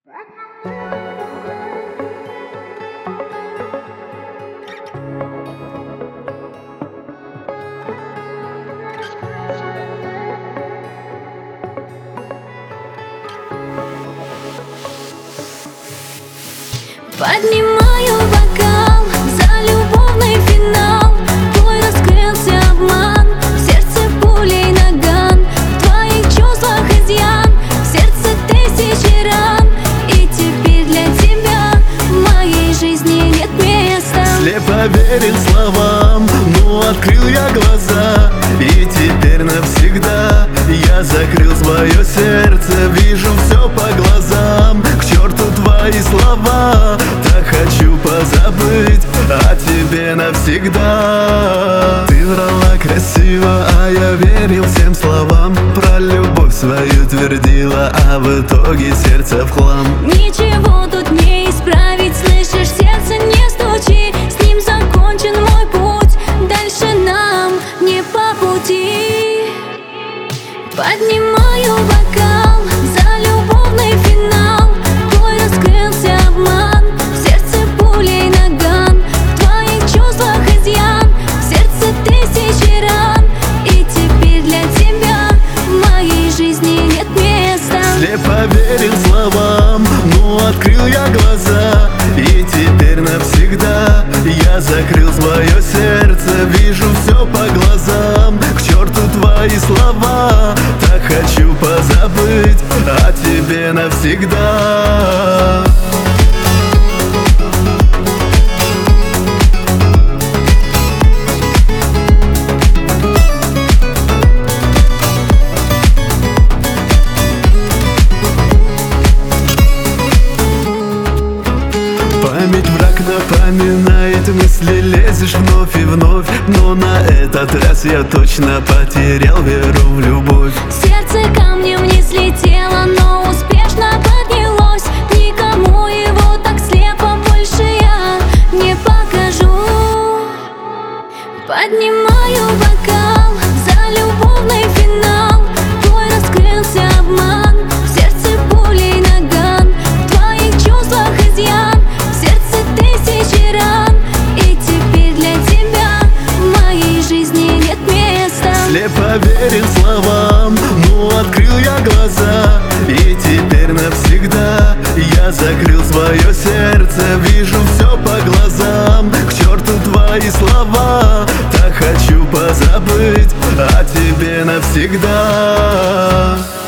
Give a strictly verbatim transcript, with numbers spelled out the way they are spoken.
Поднимаю бокал за любовный финал. Твой раскрылся обман, в сердце пулей наган. В твоих чувствах изъян, в сердце тысячи ран. И теперь для тебя в моей жизни нет места. Слепо верил словам, ну открыл я глаза. И теперь навсегда я закрыл свое сердце. Вижу все по глазам, к черту твои слова. Так хочу позабыть о тебе навсегда. Ты врала красиво, а я верил всем словам. Про любовь свою твердила, а в итоге сердце в хлам. Ничего тут не исправить, слышишь, сердце не стучи. С ним закончен мой путь, дальше нам не по пути. Поднимаю бокал за любовный финал. Твой раскрылся обман, в сердце пулей наган. В твоих чувствах изъян, в сердце тысячи ран. И теперь для тебя в моей жизни нет места. Слепо верил словам, ну открыл я глаза. И теперь навсегда я закрыл свое сердце. Вижу все по глазам, к черту твои слова. Так хочу позабыть о тебе навсегда. Память враг напоминает, мысли лезешь вновь и вновь. Но на этот раз я точно потерял веру в любовь. Сердце камнем не слетело, но успешно поднялось. Никому его так слепо больше я не покажу. Поднимаю бокал за любовный финал. Твой раскрылся обман, в сердце пулей наган. В твоих чувствах изъян, в сердце тысячи ран. И теперь для тебя в моей жизни нет места. Слепо верил словам, ну открыл я глаза. И теперь навсегда я закрыл свое сердце. Вижу все по глазам, к черту твои слова. Так хочу позабыть о тебе навсегда.